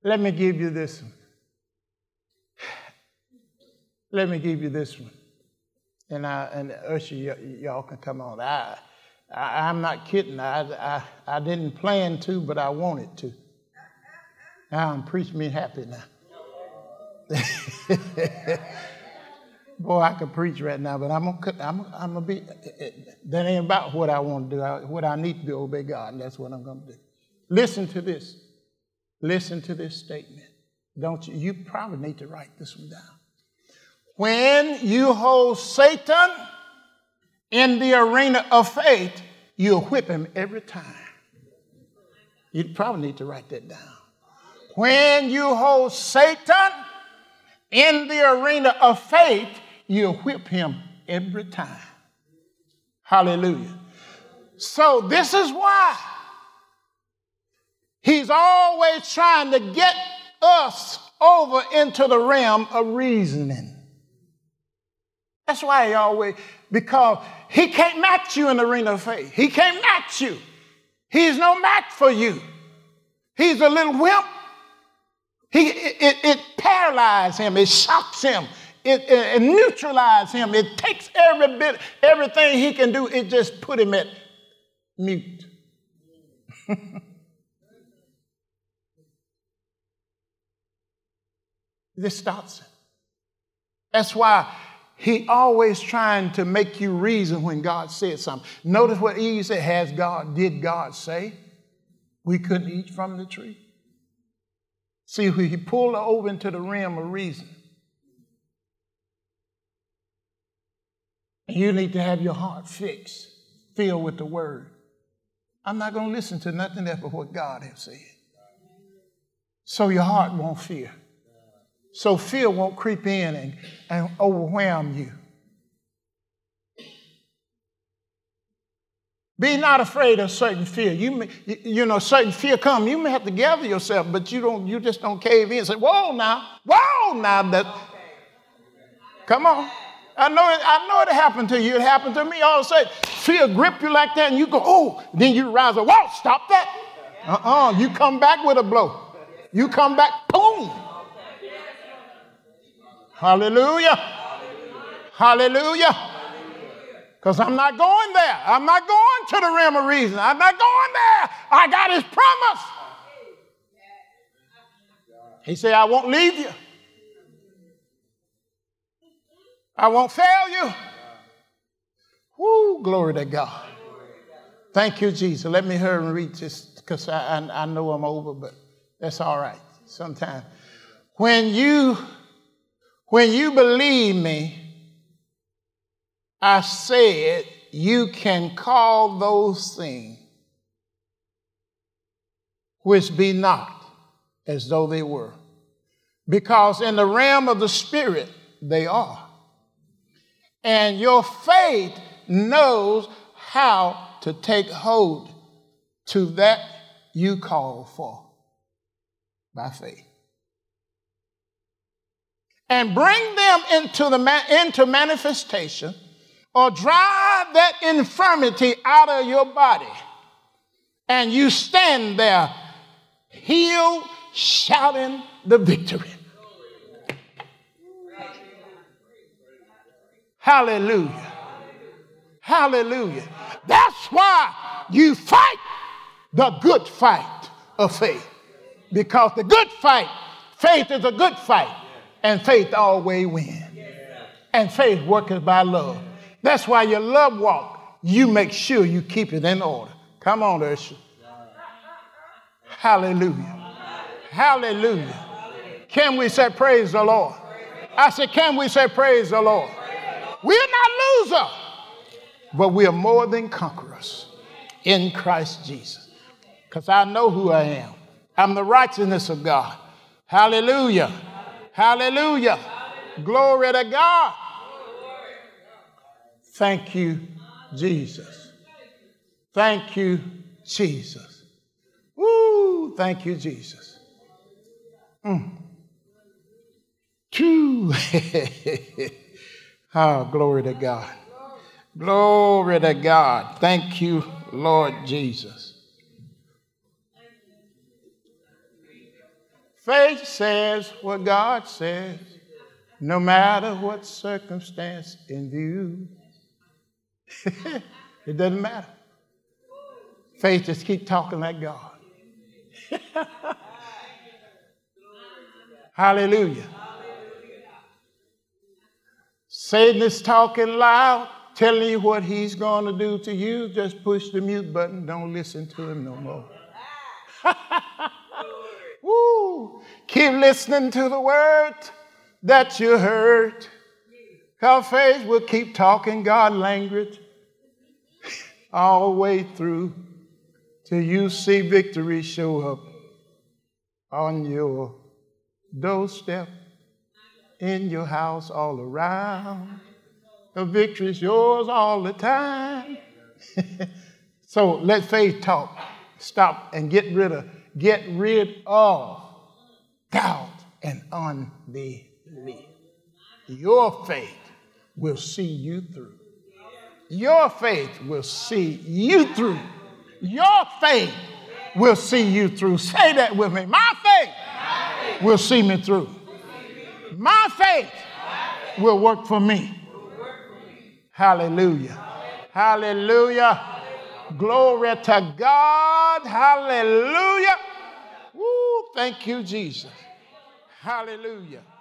Let me give you this one. Let me give you this one. And Usher, y'all can come on. I'm not kidding. I didn't plan to, but I wanted to. Now I'm preaching me happy now. Boy, I could preach right now, but I'm gonna be. That ain't about what I want to do. What I need to do, obey God, and that's what I'm gonna do. Listen to this. Listen to this statement. Don't you? You probably need to write this one down. When you hold Satan in the arena of faith, you'll whip him every time. You probably need to write that down. When you hold Satan in the arena of faith, you'll whip him every time. Hallelujah. So this is why he's always trying to get us over into the realm of reasoning. That's why he always, because he can't match you in the arena of faith. He can't match you. He's no match for you. He's a little wimp. It paralyzes him. It shocks him. It neutralizes him. It takes everything he can do. It just put him at mute. This stops him. That's why he always trying to make you reason when God said something. Notice what Eve said. Did God say we couldn't eat from the tree? See, he pulled her over into the realm of reason. And you need to have your heart fixed, filled with the word. I'm not going to listen to nothing else but what God has said. So your heart won't fear. So fear won't creep in and overwhelm you. Be not afraid of certain fear. You know, certain fear come. You may have to gather yourself, but you just don't cave in and say, whoa now. Come on. I know it happened to you. It happened to me. All of a sudden, fear grip you like that, and you go, oh, then you rise up. Whoa, stop that. You come back with a blow. You come back, boom. Hallelujah. Hallelujah. Because I'm not going there. I'm not going to the realm of reason. I'm not going there. I got his promise. He said, I won't leave you. I won't fail you. Woo, glory to God. Thank you, Jesus. Let me hurry and read this because I know I'm over, but that's all right. Sometimes. When you believe me, I said you can call those things which be not as though they were. Because in the realm of the spirit, they are. And your faith knows how to take hold to that you call for by faith. And bring them into manifestation, or drive that infirmity out of your body. And you stand there, healed, shouting the victory. Hallelujah. Hallelujah. That's why you fight the good fight of faith. Because the good fight, faith is a good fight. And faith always wins. And faith worketh by love. That's why your love walk, you make sure you keep it in order. Come on, Usher. Hallelujah. Hallelujah. Can we say praise the Lord? I said, can we say praise the Lord? We're not losers, but we are more than conquerors in Christ Jesus. Because I know who I am. I'm the righteousness of God. Hallelujah. Hallelujah. Glory to God. Thank you, Jesus. Thank you, Jesus. Woo! Thank you, Jesus. Oh, glory to God. Glory to God. Thank you, Lord Jesus. Faith says what God says, no matter what circumstance in view. It doesn't matter. Faith just keep talking like God. Hallelujah. Satan is talking loud, telling you what he's going to do to you. Just push the mute button. Don't listen to him no more. Woo. Keep listening to the word that you heard. Because faith will keep talking God language all the way through till you see victory show up on your doorstep, in your house, all around. The victory is yours all the time. So let faith talk. Stop and get rid of doubt and unbelief. Your faith will see you through. Your faith will see you through. Your faith will see you through. Say that with me. My faith will see me through. My faith will work for me. Hallelujah. Hallelujah. Glory to God. Hallelujah. Woo, thank you, Jesus. Hallelujah.